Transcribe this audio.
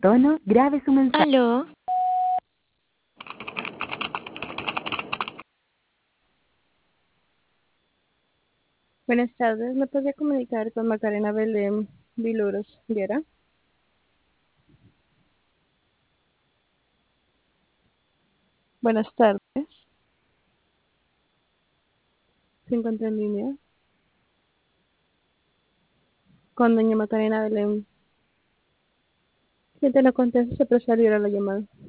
tono, grabe su mensaje. Aló, Buenas tardes, ¿me podría comunicar con Macarena Belén Viluros Viera? Buenas tardes, ¿se encuentra en línea? Con doña Macarena Belén. Si te lo contesto, se procederá la llamada.